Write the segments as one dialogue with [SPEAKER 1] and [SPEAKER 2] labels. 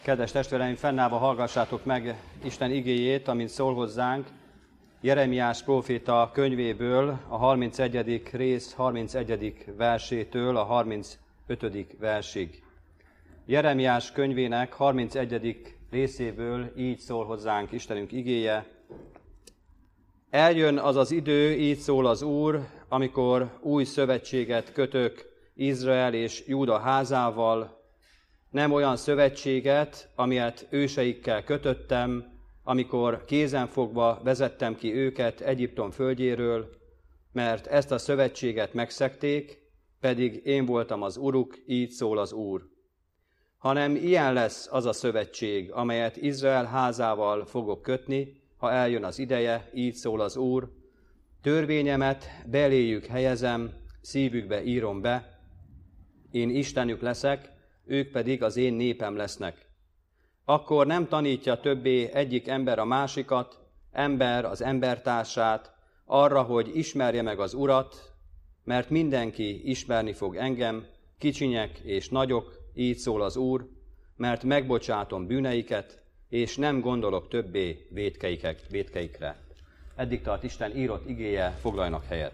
[SPEAKER 1] Kedves testvéreim, fennállva hallgassátok meg Isten igéjét, amint szól hozzánk Jeremiás próféta könyvéből, a 31. rész 31. versétől a 35. versig. Jeremiás könyvének 31. részéből így szól hozzánk Istenünk igéje. Eljön az az idő, így szól az Úr, amikor új szövetséget kötök Izrael és Júda házával, nem olyan szövetséget, amilyet őseikkel kötöttem, amikor kézenfogva vezettem ki őket Egyiptom földjéről, mert ezt a szövetséget megszegték, pedig én voltam az Uruk, így szól az Úr. Hanem ilyen lesz az a szövetség, amelyet Izrael házával fogok kötni, ha eljön az ideje, így szól az Úr. Törvényemet beléjük helyezem, szívükbe írom be, én Istenük leszek, ők pedig az én népem lesznek. Akkor nem tanítja többé egyik ember a másikat, ember az embertársát, arra, hogy ismerje meg az Urat, mert mindenki ismerni fog engem, kicsinyek és nagyok, így szól az Úr, mert megbocsátom bűneiket, és nem gondolok többé vétkeikre. Eddig tart Isten írott igéje, foglaljanak helyet.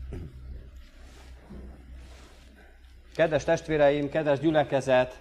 [SPEAKER 1] Kedves testvéreim, kedves gyülekezet!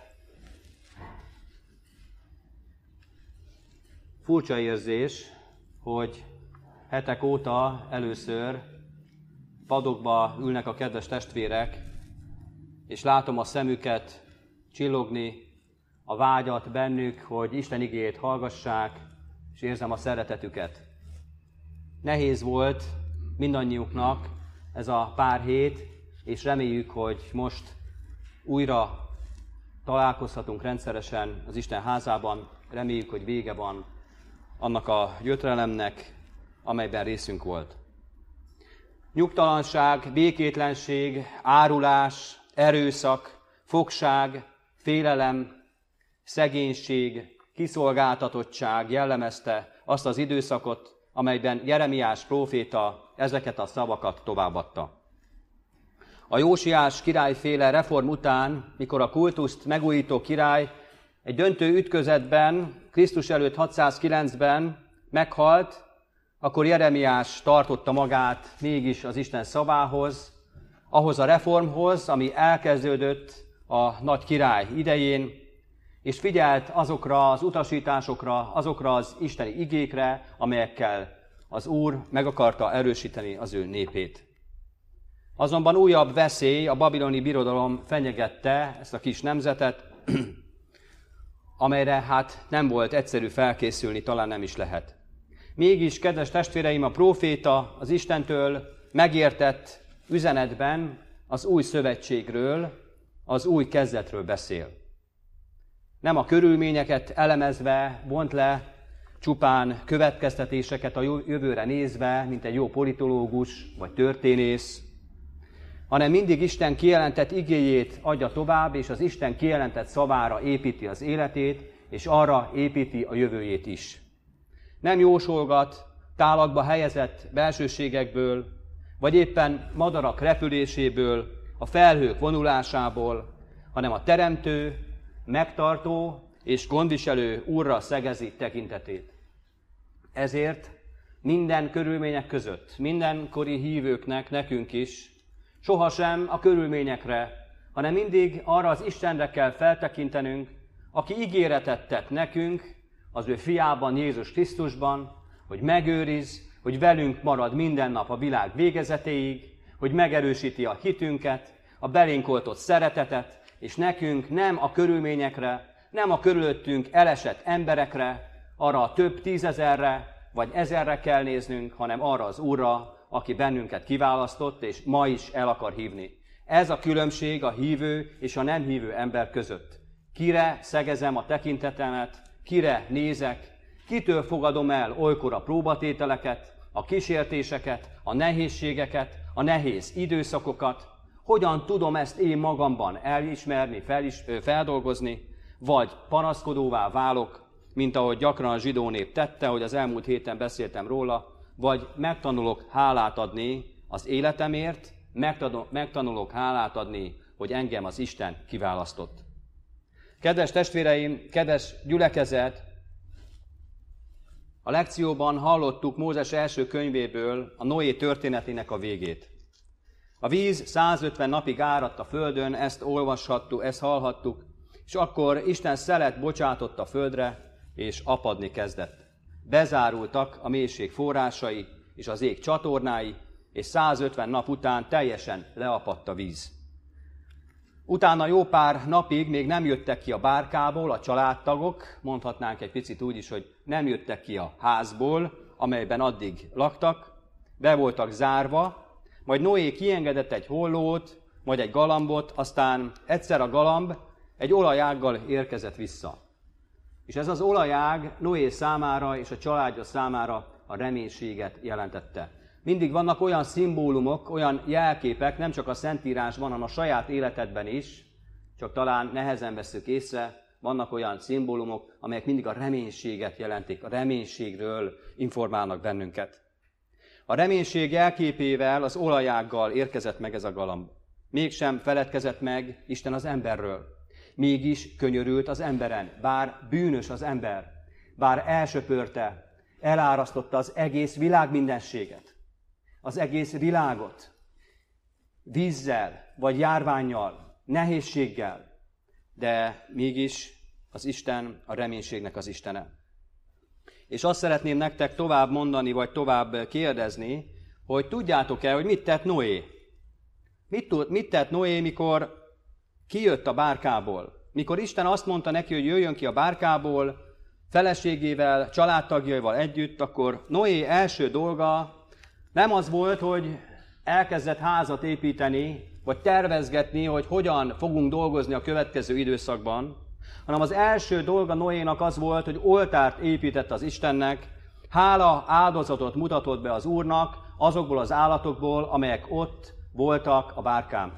[SPEAKER 1] Furcsa érzés, hogy hetek óta először padokba ülnek a kedves testvérek, és látom a szemüket csillogni, a vágyat bennük, hogy Isten igéjét hallgassák, és érzem a szeretetüket. Nehéz volt mindannyiuknak ez a pár hét, és reméljük, hogy most újra találkozhatunk rendszeresen az Isten házában, reméljük, hogy vége van annak a gyötrelemnek, amelyben részünk volt. Nyugtalanság, békétlenség, árulás, erőszak, fogság, félelem, szegénység, kiszolgáltatottság jellemezte azt az időszakot, amelyben Jeremiás próféta ezeket a szavakat továbbadta. A Jósiás királyféle reform után, mikor a kultuszt megújító király egy döntő ütközetben, Krisztus előtt 609-ben meghalt, akkor Jeremiás tartotta magát mégis az Isten szavához, ahhoz a reformhoz, ami elkezdődött a nagy király idején, és figyelt azokra az utasításokra, azokra az isteni igékre, amelyekkel az Úr meg akarta erősíteni az ő népét. Azonban újabb veszély, a babiloni birodalom fenyegette ezt a kis nemzetet, amelyre hát nem volt egyszerű felkészülni, talán nem is lehet. Mégis, kedves testvéreim, a próféta az Istentől megértett üzenetben az új szövetségről, az új kezdetről beszél. Nem a körülményeket elemezve vont le csupán következtetéseket a jövőre nézve, mint egy jó politológus vagy történész, hanem mindig Isten kijelentett igéjét adja tovább, és az Isten kijelentett szavára építi az életét, és arra építi a jövőjét is. Nem jósolgat tálakba helyezett belsőségekből, vagy éppen madarak repüléséből, a felhők vonulásából, hanem a teremtő, megtartó és gondviselő Úrra szegezi tekintetét. Ezért minden körülmények között, mindenkori hívőknek, nekünk is, sohasem a körülményekre, hanem mindig arra az Istenre kell feltekintenünk, aki ígéretet tett nekünk, az ő fiában, Jézus Krisztusban, hogy megőriz, hogy velünk marad minden nap a világ végezetéig, hogy megerősíti a hitünket, a belénk oltott szeretetet, és nekünk nem a körülményekre, nem a körülöttünk elesett emberekre, arra a több tízezerre vagy ezerre kell néznünk, hanem arra az Úrra, aki bennünket kiválasztott, és ma is el akar hívni. Ez a különbség a hívő és a nem hívő ember között. Kire szegezem a tekintetemet, kire nézek, kitől fogadom el olykor a próbatételeket, a kísértéseket, a nehézségeket, a nehéz időszakokat, hogyan tudom ezt én magamban elismerni, feldolgozni, vagy panaszkodóvá válok, mint ahogy gyakran a zsidó nép tette, hogy az elmúlt héten beszéltem róla, vagy megtanulok hálát adni az életemért, megtanulok hálát adni, hogy engem az Isten kiválasztott. Kedves testvéreim, kedves gyülekezet, a lekcióban hallottuk Mózes első könyvéből a Noé történetének a végét. A víz 150 napig áradt a földön, ezt olvashattuk, ezt hallhattuk, és akkor Isten szelet bocsátott a földre, és apadni kezdett. Bezárultak a mélység forrásai és az ég csatornái, és 150 nap után teljesen leapadt a víz. Utána jó pár napig még nem jöttek ki a bárkából a családtagok, mondhatnánk egy picit úgy is, hogy nem jöttek ki a házból, amelyben addig laktak, be voltak zárva, majd Noé kiengedett egy hollót, majd egy galambot, aztán egyszer a galamb egy olajággal érkezett vissza. És ez az olajág Noé számára és a családja számára a reménységet jelentette. Mindig vannak olyan szimbólumok, olyan jelképek, nem csak a Szentírásban, hanem a saját életedben is, csak talán nehezen vesszük észre, vannak olyan szimbólumok, amelyek mindig a reménységet jelentik, a reménységről informálnak bennünket. A reménység jelképével, az olajággal érkezett meg ez a galamb. Mégsem feledkezett meg Isten az emberről. Mégis könyörült az emberen, bár bűnös az ember, bár elsöpörte, elárasztotta az egész világ mindenséget, az egész világot, vízzel, vagy járvánnyal, nehézséggel, de mégis az Isten a reménységnek az Istene. És azt szeretném nektek tovább mondani, vagy tovább kérdezni, hogy tudjátok-e, hogy mit tett Noé? Mit tett Noé, mikor kijött a bárkából? Mikor Isten azt mondta neki, hogy jöjjön ki a bárkából, feleségével, családtagjaival együtt, akkor Noé első dolga nem az volt, hogy elkezdett házat építeni, vagy tervezgetni, hogy hogyan fogunk dolgozni a következő időszakban, hanem az első dolga Noénak az volt, hogy oltárt épített az Istennek, hála áldozatot mutatott be az Úrnak azokból az állatokból, amelyek ott voltak a bárkán.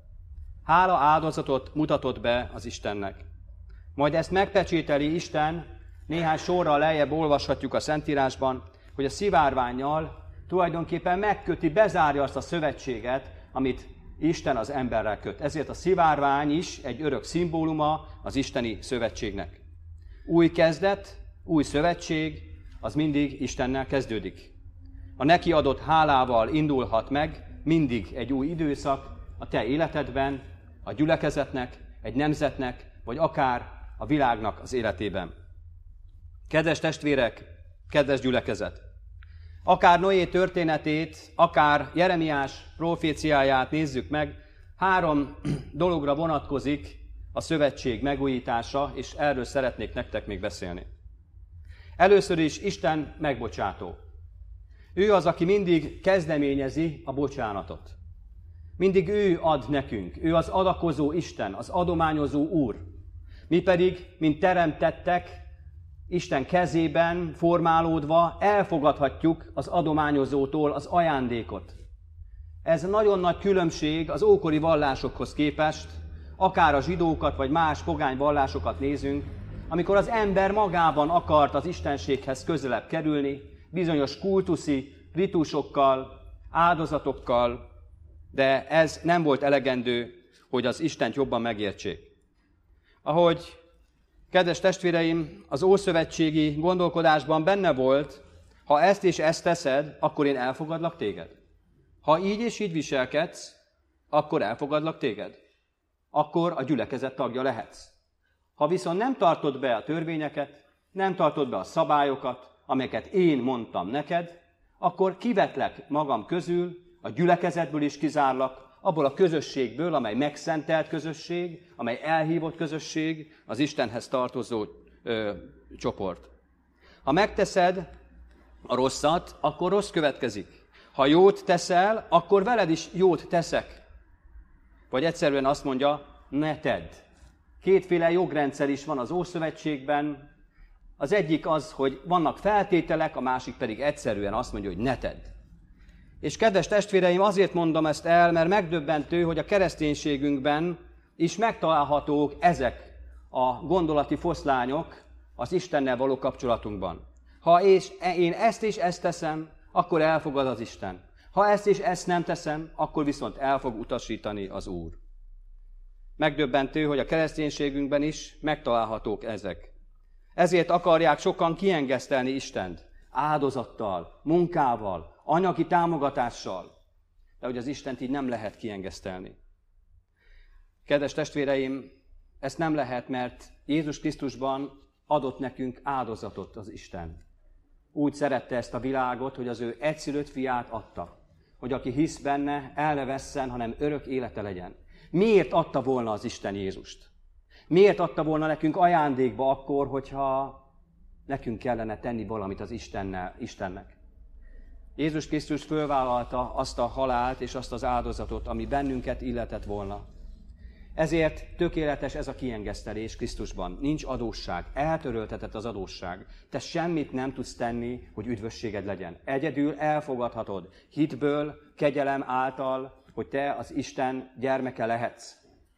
[SPEAKER 1] Hála áldozatot mutatott be az Istennek. Majd ezt megpecsételi Isten, néhány sorral lejjebb olvashatjuk a Szentírásban, hogy a szivárvánnyal tulajdonképpen megköti, bezárja azt a szövetséget, amit Isten az emberrel köt. Ezért a szivárvány is egy örök szimbóluma az isteni szövetségnek. Új kezdet, új szövetség, az mindig Istennel kezdődik. A neki adott hálával indulhat meg mindig egy új időszak a te életedben, a gyülekezetnek, egy nemzetnek, vagy akár a világnak az életében. Kedves testvérek, kedves gyülekezet! Akár Noé történetét, akár Jeremiás proféciáját nézzük meg, 3 dologra vonatkozik a szövetség megújítása, és erről szeretnék nektek még beszélni. Először is Isten megbocsátó. Ő az, aki mindig kezdeményezi a bocsánatot. Mindig ő ad nekünk, ő az adakozó Isten, az adományozó Úr. Mi pedig, mint teremtettek, Isten kezében formálódva elfogadhatjuk az adományozótól az ajándékot. Ez nagyon nagy különbség az ókori vallásokhoz képest, akár a zsidókat vagy más pogány vallásokat nézünk, amikor az ember magában akart az istenséghez közelebb kerülni, bizonyos kultuszi ritusokkal, áldozatokkal, de ez nem volt elegendő, hogy az Istent jobban megértsék. Ahogy, kedves testvéreim, az ószövetségi gondolkodásban benne volt, ha ezt és ezt teszed, akkor én elfogadlak téged. Ha így és így viselkedsz, akkor elfogadlak téged. Akkor a gyülekezet tagja lehetsz. Ha viszont nem tartod be a törvényeket, nem tartod be a szabályokat, amelyeket én mondtam neked, akkor kivetlek magam közül, a gyülekezetből is kizárlak, abból a közösségből, amely megszentelt közösség, amely elhívott közösség, az Istenhez tartozó csoport. Ha megteszed a rosszat, akkor rossz következik. Ha jót teszel, akkor veled is jót teszek. Vagy egyszerűen azt mondja, ne tedd. Kétféle jogrendszer is van az Ószövetségben. Az egyik az, hogy vannak feltételek, a másik pedig egyszerűen azt mondja, hogy ne tedd. És kedves testvéreim, azért mondom ezt el, mert megdöbbentő, hogy a kereszténységünkben is megtalálhatók ezek a gondolati foszlányok az Istennel való kapcsolatunkban. Ha én ezt és ezt teszem, akkor elfogad az Isten. Ha ezt és ezt nem teszem, akkor viszont el fog utasítani az Úr. Megdöbbentő, hogy a kereszténységünkben is megtalálhatók ezek. Ezért akarják sokan kiengesztelni Istent áldozattal, munkával, anyagi támogatással. De hogy az Istent így nem lehet kiengesztelni. Kedves testvéreim, ezt nem lehet, mert Jézus Krisztusban adott nekünk áldozatot az Isten. Úgy szerette ezt a világot, hogy az ő egyszülött fiát adta, hogy aki hisz benne, el ne vesszen, hanem örök élete legyen. Miért adta volna az Isten Jézust? Miért adta volna nekünk ajándékba akkor, hogyha nekünk kellene tenni valamit az Istennek? Jézus Krisztus fölvállalta azt a halált és azt az áldozatot, ami bennünket illetett volna. Ezért tökéletes ez a kiengesztelés Krisztusban. Nincs adósság, eltöröltetett az adósság. Te semmit nem tudsz tenni, hogy üdvösséged legyen. Egyedül elfogadhatod hitből, kegyelem által, hogy te az Isten gyermeke lehetsz.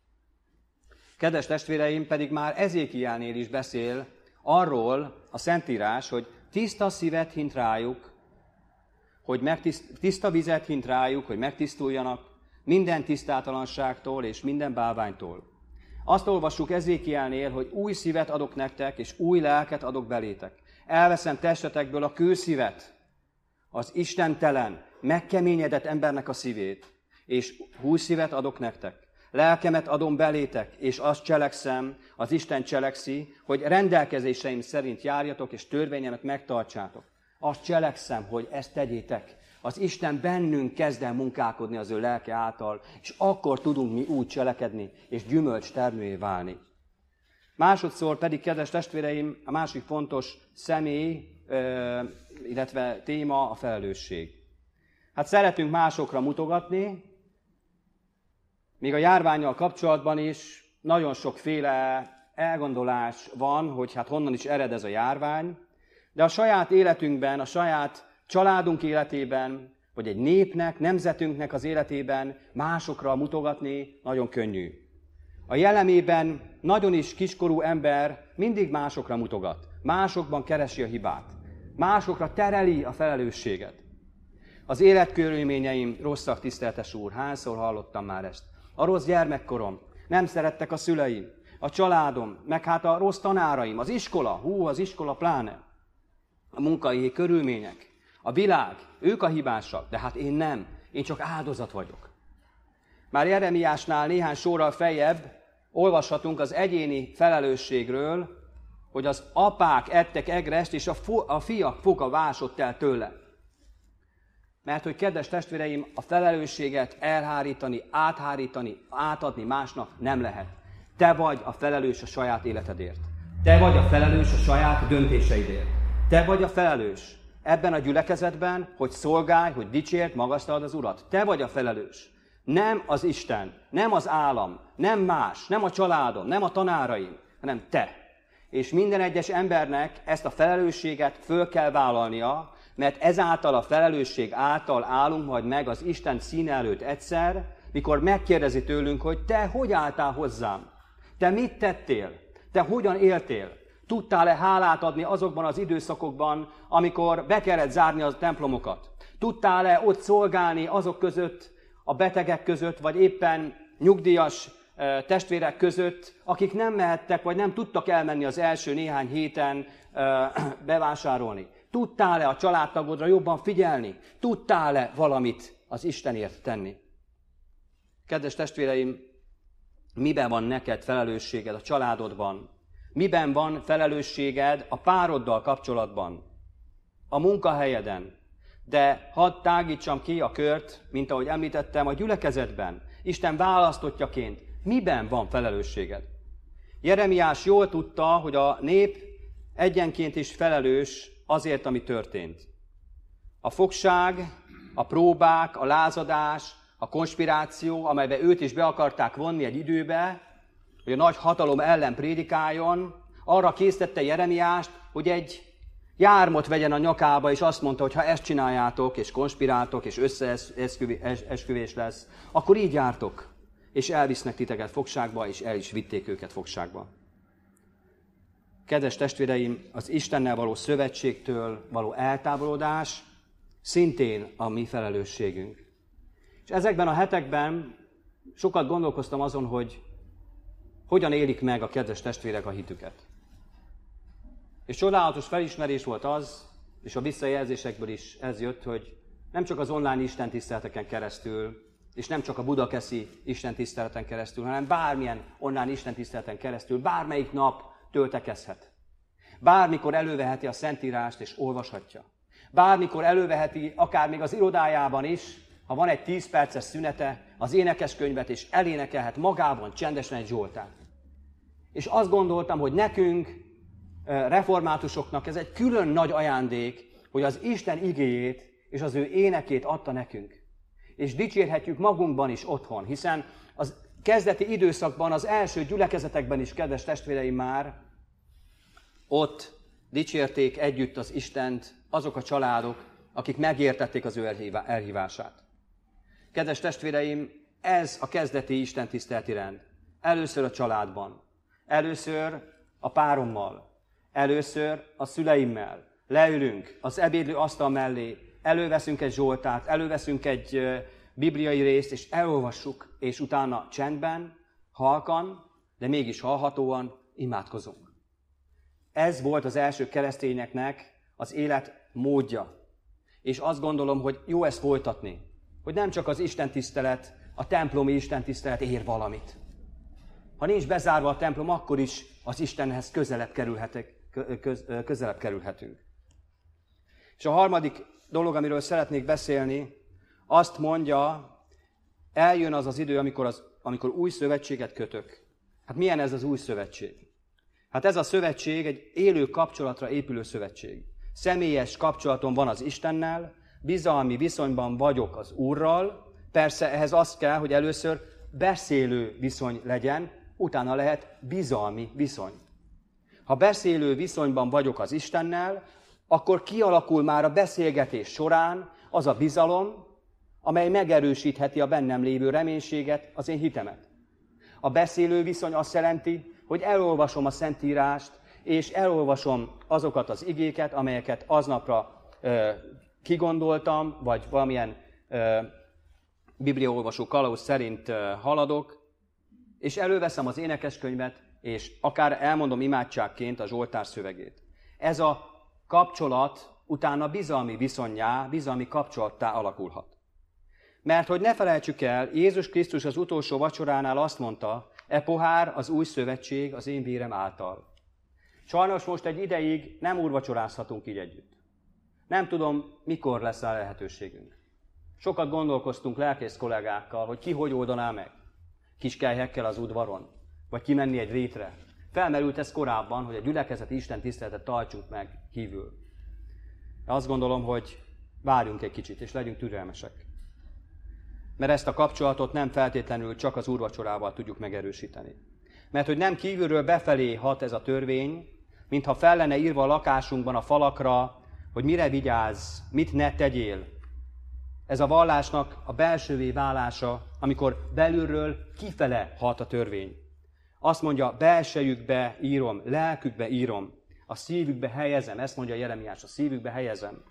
[SPEAKER 1] Kedves testvéreim, pedig már Ezékielnél is beszél arról a Szentírás, hogy tiszta szívet hint rájuk, hogy tiszta vizet hint rájuk, hogy megtisztuljanak minden tisztátalanságtól és minden bálványtól. Azt olvassuk Ezékielnél, hogy új szívet adok nektek, és új lelket adok belétek. Elveszem testetekből a kőszívet, az istentelen, megkeményedett embernek a szívét, és új szívet adok nektek. Lelkemet adom belétek, és azt cselekszem, az Isten cselekszi, hogy rendelkezéseim szerint járjatok, és törvényemet megtartsátok. Azt cselekszem, hogy ezt tegyétek. Az Isten bennünk kezd el munkálkodni az ő lelke által, és akkor tudunk mi úgy cselekedni, és gyümölcs termővé válni. Másodszor pedig, kedves testvéreim, a másik fontos személy, illetve téma a felelősség. Hát szeretünk másokra mutogatni, még a járvánnyal kapcsolatban is nagyon sokféle elgondolás van, hogy hát honnan is ered ez a járvány, de a saját életünkben, a saját családunk életében, vagy egy népnek, nemzetünknek az életében másokra mutogatni nagyon könnyű. A jellemében nagyon is kiskorú ember mindig másokra mutogat, másokban keresi a hibát, másokra tereli a felelősséget. Az életkörülményeim rosszak, tiszteletes Úr, hányszor hallottam már ezt. A rossz gyermekkorom, nem szerettek a szüleim, a családom, meg hát a rossz tanáraim, az iskola, az iskola pláne, a munkai körülmények, a világ, ők a hibásak, de hát én nem, én csak áldozat vagyok. Már Jeremiásnál néhány sorral feljebb olvashatunk az egyéni felelősségről, hogy az apák ettek egrest, és a fiak foga vásott el tőle. Mert hogy, kedves testvéreim, a felelősséget elhárítani, átadni másnak nem lehet. Te vagy a felelős a saját életedért. Te vagy a felelős a saját döntéseidért. Te vagy a felelős ebben a gyülekezetben, hogy szolgálj, hogy dicsért, magasztald az Urat. Te vagy a felelős. Nem az Isten, nem az állam, nem más, nem a családom, nem a tanáraim, hanem te. És minden egyes embernek ezt a felelősséget föl kell vállalnia, mert ezáltal a felelősség által állunk majd meg az Isten színe előtt egyszer, mikor megkérdezi tőlünk, hogy te hogy álltál hozzám? Te mit tettél? Te hogyan éltél? Tudtál-e hálát adni azokban az időszakokban, amikor be kellett zárni a templomokat? Tudtál-e ott szolgálni azok között, a betegek között, vagy éppen nyugdíjas testvérek között, akik nem mehettek, vagy nem tudtak elmenni az első néhány héten bevásárolni? Tudtál-e a családtagodra jobban figyelni? Tudtál-e valamit az Istenért tenni? Kedves testvéreim, miben van neked felelősséged a családodban? Miben van felelősséged a pároddal kapcsolatban? A munkahelyeden? De hadd tágítsam ki a kört, mint ahogy említettem, a gyülekezetben. Isten választottjaként miben van felelősséged? Jeremiás jól tudta, hogy a nép egyenként is felelős azért, ami történt. A fogság, a próbák, a lázadás, a konspiráció, amelybe őt is be akarták vonni egy időbe, hogy a nagy hatalom ellen prédikáljon, arra késztette Jeremiást, hogy egy jármot vegyen a nyakába, és azt mondta, hogy ha ezt csináljátok, és konspiráltok, és összeesküvés lesz, akkor így jártok, és elvisznek titeket fogságba, és el is vitték őket fogságba. Kedves testvéreim, az Istennel való szövetségtől való eltávolodás szintén a mi felelősségünk. És ezekben a hetekben sokat gondolkoztam azon, hogy hogyan élik meg a kedves testvérek a hitüket. És csodálatos felismerés volt az, és a visszajelzésekből is ez jött, hogy nem csak az online istentiszteleteken keresztül, és nem csak a budakeszi istentiszteleten keresztül, hanem bármilyen online istentiszteleten keresztül, bármelyik nap töltekezhet. Bármikor előveheti a Szentírást és olvashatja. Bármikor előveheti, akár még az irodájában is, ha van egy 10 perces szünete, az énekeskönyvet, és elénekelhet magában csendesen egy zsoltárt. És azt gondoltam, hogy nekünk, reformátusoknak ez egy külön nagy ajándék, hogy az Isten igéjét és az ő énekét adta nekünk. És dicsérhetjük magunkban is otthon, hiszen az kezdeti időszakban, az első gyülekezetekben is, kedves testvéreim, már ott dicsérték együtt az Istent azok a családok, akik megértették az ő elhívását. Kedves testvéreim, ez a kezdeti istentiszteleti rend. Először a családban, először a párommal, először a szüleimmel leülünk az ebédlő asztal mellé, előveszünk egy zsoltárt, előveszünk egy bibliai részt, és elolvassuk, és utána csendben, halkan, de mégis hallhatóan imádkozunk. Ez volt az első keresztényeknek az élet módja. És azt gondolom, hogy jó ezt folytatni, hogy nem csak az istentisztelet, a templomi istentisztelet ér valamit. Ha nincs bezárva a templom, akkor is az Istenhez közelebb kerülhetünk. És a harmadik dolog, amiről szeretnék beszélni, azt mondja, eljön az az idő, amikor új szövetséget kötök. Hát milyen ez az új szövetség? Hát ez a szövetség egy élő kapcsolatra épülő szövetség. Személyes kapcsolatom van az Istennel, bizalmi viszonyban vagyok az Úrral, persze ehhez az kell, hogy először beszélő viszony legyen, utána lehet bizalmi viszony. Ha beszélő viszonyban vagyok az Istennel, akkor kialakul már a beszélgetés során az a bizalom, amely megerősítheti a bennem lévő reménységet, az én hitemet. A beszélő viszony azt jelenti, hogy elolvasom a Szentírást, és elolvasom azokat az igéket, amelyeket aznapra kigondoltam, vagy valamilyen bibliaolvasó kalauz szerint haladok, és előveszem az énekeskönyvet, és akár elmondom imádságként a Zsoltár szövegét. Ez a kapcsolat utána bizalmi viszonnyá, bizalmi kapcsolattá alakulhat. Mert hogy ne felejtsük el, Jézus Krisztus az utolsó vacsoránál azt mondta, e pohár az új szövetség az én vérem által. Sajnos most egy ideig nem úrvacsorázhatunk így együtt. Nem tudom, mikor lesz rá lehetőségünk. Sokat gondolkoztunk lelkész kollégákkal, hogy ki hogy oldaná meg. Kiskelyhekkel az udvaron, vagy kimenni egy rétre. Felmerült ez korábban, hogy a gyülekezeti Isten tiszteletet tartsunk meg kívül. De azt gondolom, hogy várjunk egy kicsit, és legyünk türelmesek. Mert ezt a kapcsolatot nem feltétlenül csak az úrvacsorával tudjuk megerősíteni. Mert hogy nem kívülről befelé hat ez a törvény, mintha fel lenne írva a lakásunkban a falakra, hogy mire vigyázz, mit ne tegyél. Ez a vallásnak a belsővé válása, amikor belülről kifele hat a törvény. Azt mondja, belsejükbe írom, lelkükbe írom, a szívükbe helyezem, ezt mondja Jeremiás, a szívükbe helyezem.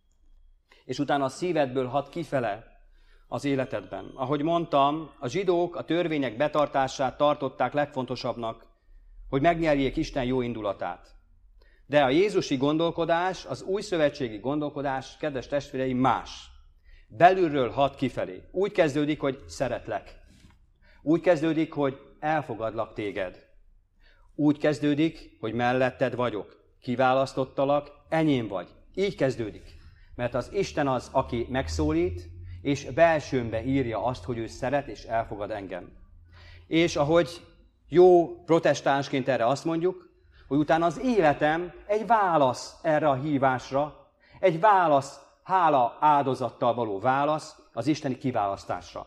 [SPEAKER 1] És utána a szívedből hat kifele az életedben. Ahogy mondtam, a zsidók a törvények betartását tartották legfontosabbnak, hogy megnyerjék Isten jó indulatát. De a jézusi gondolkodás, az új szövetségi gondolkodás, kedves testvéreim, más. Belülről hat kifelé. Úgy kezdődik, hogy szeretlek. Úgy kezdődik, hogy elfogadlak téged. Úgy kezdődik, hogy melletted vagyok. Kiválasztottalak, enyém vagy. Így kezdődik. Mert az Isten az, aki megszólít, és belsőmbe írja azt, hogy ő szeret és elfogad engem. És ahogy jó protestánsként erre azt mondjuk, hogy utána az életem egy válasz erre a hívásra, egy válasz, hála áldozattal való válasz az isteni kiválasztásra.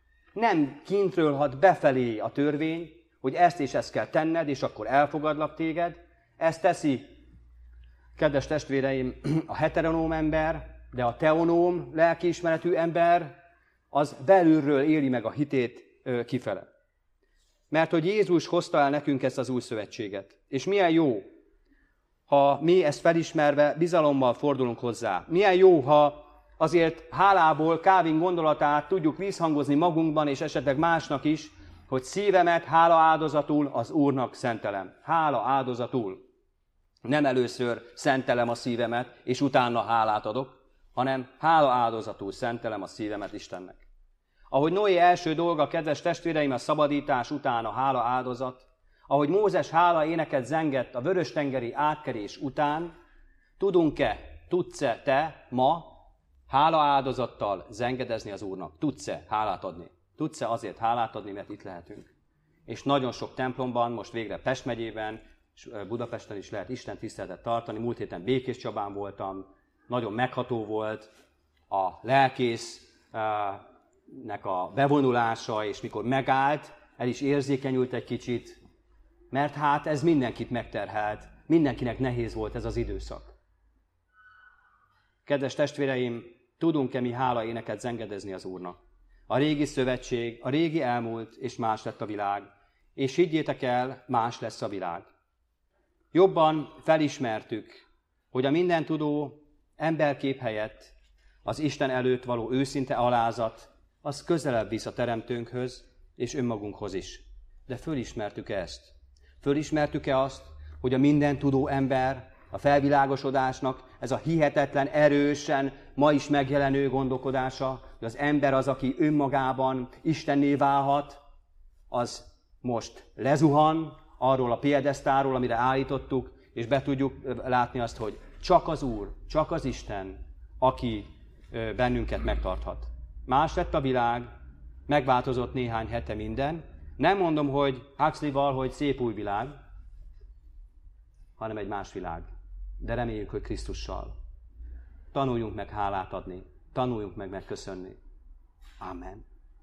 [SPEAKER 1] Nem kintről hat befelé a törvény, hogy ezt és ezt kell tenned, és akkor elfogadlak téged. Ezt teszi, kedves testvéreim, a heteronóm ember, de a teonóm lelkiismeretű ember, az belülről éli meg a hitét kifele. Mert hogy Jézus hozta el nekünk ezt az új szövetséget. És milyen jó, ha mi ezt felismerve bizalommal fordulunk hozzá. Milyen jó, ha azért hálából Calvin gondolatát tudjuk vízhangozni magunkban, és esetleg másnak is, hogy szívemet hála áldozatul az Úrnak szentelem. Hála áldozatul. Nem először szentelem a szívemet, és utána hálát adok, hanem hála áldozatul szentelem a szívemet Istennek. Ahogy Noé első dolga, kedves testvéreim, a szabadítás után a hála áldozat, ahogy Mózes hála éneket zengett a vörös-tengeri átkelés után, tudsz-e te ma hála áldozattal zengedezni az Úrnak? Tudsz-e hálát adni? Tudsz-e azért hálát adni, mert itt lehetünk? És nagyon sok templomban, most végre Pest megyében, és Budapesten is lehet Isten tiszteletet tartani. Múlt héten Békéscsabán voltam, nagyon megható volt a lelkésznek a bevonulása, és mikor megállt, el is érzékenyült egy kicsit, mert hát ez mindenkit megterhelt, mindenkinek nehéz volt ez az időszak. Kedves testvéreim, tudunk-e mi hálaéneket zengedezni az Úrnak? A régi szövetség, a régi elmúlt, és más lett a világ, és higgyétek el, más lesz a világ. Jobban felismertük, hogy a mindentudó emberkép helyett az Isten előtt való őszinte alázat, az közelebb visz a Teremtőnkhöz és önmagunkhoz is. De fölismertük ezt. Fölismertük-e azt, hogy a mindentudó ember, a felvilágosodásnak ez a hihetetlen, erősen, ma is megjelenő gondolkodása, hogy az ember az, aki önmagában Istenné válhat, az most lezuhan arról a piedesztáról, amire állítottuk, és be tudjuk látni azt, hogy csak az Úr, csak az Isten, aki bennünket megtarthat. Más lett a világ, megváltozott néhány hete minden. Nem mondom, hogy Huxleyval, hogy szép új világ, hanem egy más világ. De reméljük, hogy Krisztussal. Tanuljunk meg hálát adni, tanuljunk meg megköszönni. Amen.